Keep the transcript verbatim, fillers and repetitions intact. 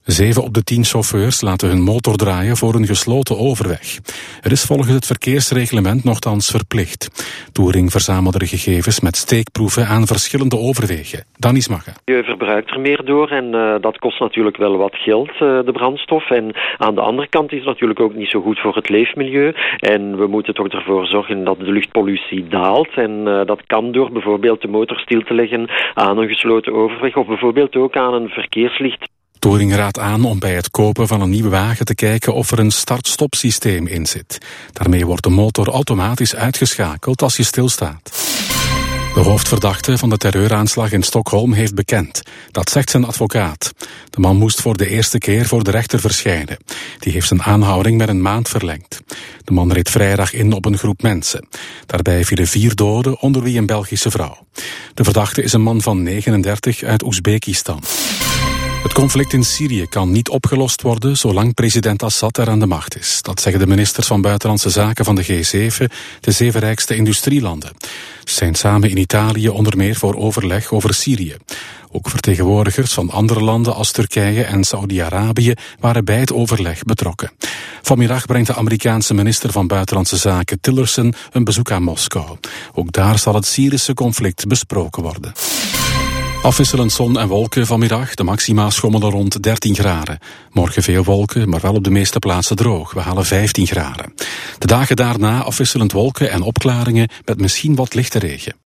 Zeven op de tien chauffeurs laten hun motor draaien voor een gesloten overweg. Er is volgens het verkeersreglement nochtans verplicht. Touring verzamelde de gegevens met steekproeven aan verschillende overwegen. Danis Magga. Je verbruikt er meer door en uh, dat kost natuurlijk wel wat geld, uh, de brandstof. En aan de andere kant is het natuurlijk ook niet zo goed voor het leefmilieu. En we moeten toch ervoor zorgen dat de luchtpollutie daalt. En uh, dat kan door bijvoorbeeld de motor stil te leggen aan een gesloten overweg of bijvoorbeeld ook aan een verkeerslicht. Touring raadt aan om bij het kopen van een nieuwe wagen te kijken of er een start-stop systeem in zit. Daarmee wordt de motor automatisch uitgeschakeld als je stilstaat. De hoofdverdachte van de terreuraanslag in Stockholm heeft bekend. Dat zegt zijn advocaat. De man moest voor de eerste keer voor de rechter verschijnen. Die heeft zijn aanhouding met een maand verlengd. De man reed vrijdag in op een groep mensen. Daarbij vielen vier doden, onder wie een Belgische vrouw. De verdachte is een man van negenendertig uit Oezbekistan. Het conflict in Syrië kan niet opgelost worden zolang president Assad er aan de macht is. Dat zeggen de ministers van Buitenlandse Zaken van de G zeven, de zeven rijkste industrielanden. Ze zijn samen in Italië onder meer voor overleg over Syrië. Ook vertegenwoordigers van andere landen als Turkije en Saudi-Arabië waren bij het overleg betrokken. Vanmiddag brengt de Amerikaanse minister van Buitenlandse Zaken Tillerson een bezoek aan Moskou. Ook daar zal het Syrische conflict besproken worden. Afwisselend zon en wolken vanmiddag. De maxima schommelen rond dertien graden. Morgen veel wolken, maar wel op de meeste plaatsen droog. We halen vijftien graden. De dagen daarna afwisselend wolken en opklaringen met misschien wat lichte regen.